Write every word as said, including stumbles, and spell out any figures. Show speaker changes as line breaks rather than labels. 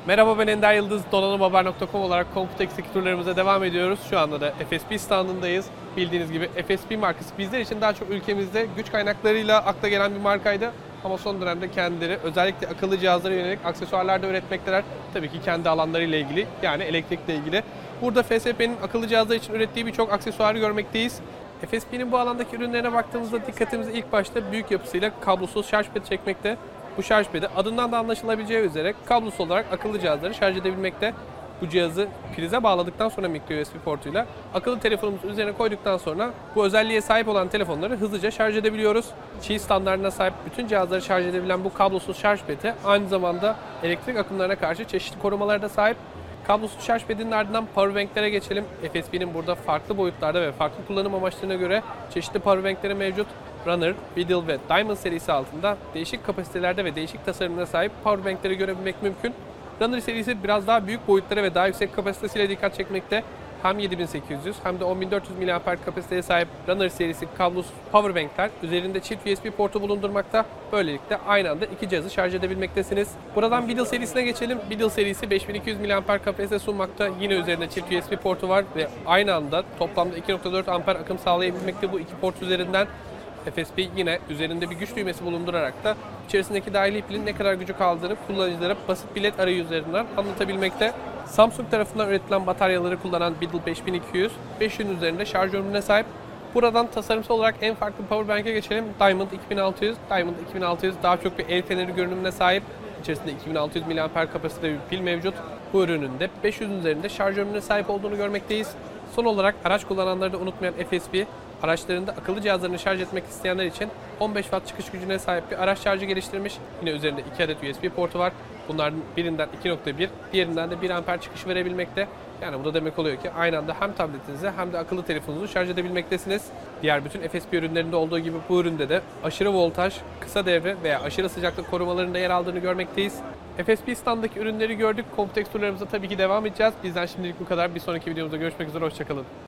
Merhaba, ben Ender Yıldız. donanım haber nokta com olarak Computex turlarımıza devam ediyoruz. Şu anda da F S B standındayız. Bildiğiniz gibi F S B markası bizler için daha çok ülkemizde güç kaynaklarıyla akla gelen bir markaydı. Ama son dönemde kendileri özellikle akıllı cihazlara yönelik aksesuarlar da üretmekteler. Tabii ki kendi alanlarıyla ilgili, yani elektrikle ilgili. Burada F S B'nin akıllı cihazlar için ürettiği birçok aksesuarı görmekteyiz. F S B'nin bu alandaki ürünlerine baktığımızda dikkatimizi ilk başta büyük yapısıyla kablosuz şarj pedi çekmekte. Bu şarj pedi adından da anlaşılabileceği üzere kablosuz olarak akıllı cihazları şarj edebilmekte. Bu cihazı prize bağladıktan sonra micro U S B portuyla akıllı telefonumuzun üzerine koyduktan sonra bu özelliğe sahip olan telefonları hızlıca şarj edebiliyoruz. Qi standartına sahip bütün cihazları şarj edebilen bu kablosuz şarj pedi aynı zamanda elektrik akımlarına karşı çeşitli korumalara da sahip. Kablosuz şarj pedinin ardından powerbanklere geçelim. F S B'nin burada farklı boyutlarda ve farklı kullanım amaçlarına göre çeşitli powerbankleri mevcut. Runner, Beetle ve Diamond serisi altında değişik kapasitelerde ve değişik tasarımına sahip powerbankleri görebilmek mümkün. Runner serisi biraz daha büyük boyutlara ve daha yüksek kapasitesiyle dikkat çekmekte. Hem yedi bin sekiz yüz hem de on bin dört yüz miliamper kapasiteye sahip Runner serisi kablosuz powerbankler üzerinde çift U S B portu bulundurmakta. Böylelikle aynı anda iki cihazı şarj edebilmektesiniz. Buradan Beetle serisine geçelim. Beetle serisi beş bin iki yüz miliamper kapasite sunmakta. Yine üzerinde çift U S B portu var ve aynı anda toplamda iki nokta dört amper akım sağlayabilmekte bu iki port üzerinden. F S B yine üzerinde bir güç düğmesi bulundurarak da içerisindeki dahili pilin ne kadar gücü kaldığını kullanıcılara basit bilet arayüzü üzerinden anlatabilmekte. Samsung tarafından üretilen bataryaları kullanan Beetle beş bin iki yüz, beş yüzün üzerinde şarj ömrüne sahip. Buradan tasarımsal olarak en farklı powerbank'e geçelim. Diamond iki bin altı yüz. Diamond iki bin altı yüz daha çok bir el feneri görünümüne sahip. İçerisinde iki bin altı yüz miliamper kapasiteli bir pil mevcut. Bu ürünün de beş yüzün üzerinde şarj ömrüne sahip olduğunu görmekteyiz. Son olarak araç kullananları da unutmayan F S B, araçlarında akıllı cihazlarını şarj etmek isteyenler için on beş watt çıkış gücüne sahip bir araç şarjı geliştirmiş. Yine üzerinde iki adet U S B portu var. Bunların birinden iki nokta bir, diğerinden de bir amper çıkış verebilmekte. Yani bu da demek oluyor ki aynı anda hem tabletinizi hem de akıllı telefonunuzu şarj edebilmektesiniz. Diğer bütün F S B ürünlerinde olduğu gibi bu üründe de aşırı voltaj, kısa devre veya aşırı sıcaklık korumalarında yer aldığını görmekteyiz. F S B standındaki ürünleri gördük. Computex turlarımıza tabii ki devam edeceğiz. Bizden şimdilik bu kadar. Bir sonraki videomuzda görüşmek üzere. Hoşçakalın.